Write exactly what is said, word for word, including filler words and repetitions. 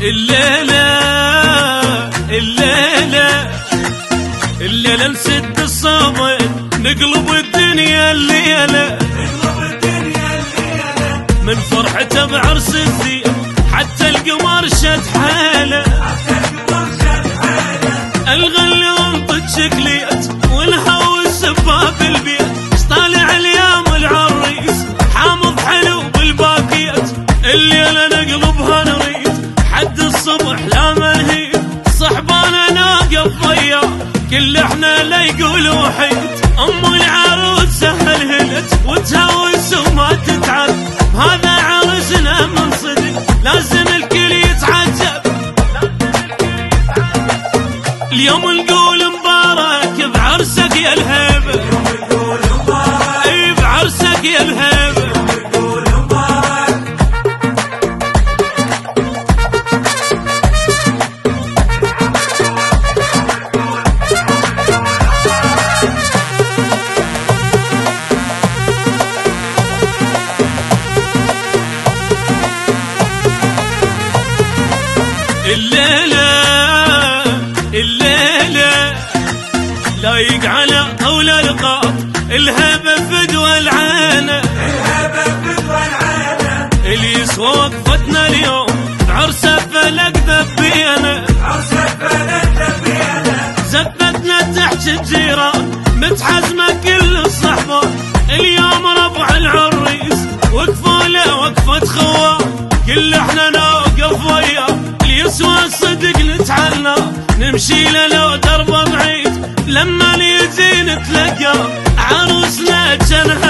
الليلة الليلة الليلة نسد الصابين نقلب الدنيا الليلة من فرحته بعرس الزين حتى القمر شد حاله الغل ينطق شكليات ونهوس بباب البيت طالع اليوم العريس حامض حلو بالباكيات الليلة نقلبها نريد حد الصبح لا منهيد صحبانا ناقف وياه كل احنا لا يقول وحيد ام العروس سهل هلت وتهوس وما تتعب هذا عرسنا من صدق لازم الكل يتعجب اليوم نقول مبارك بعرسك يا الهيبة اي بعرسك يا الهيبة الليلة الليلة لايق على طول القاب الهبة فدوى العانة الهبة فدوى العانة اللي يسوى وقفتنا اليوم عرسة فلك ذبينا عرسة فلك ذبينا زبتنا تحت الجيران متحزمة كل الصحبة اليوم ربع العريس وقفوا له وقفة خوان كل احنا نوقف وياه يسوى الصدق نتعنى نمشي له لو دربه بعيد لما نيجي نتلقى عروسنا جنها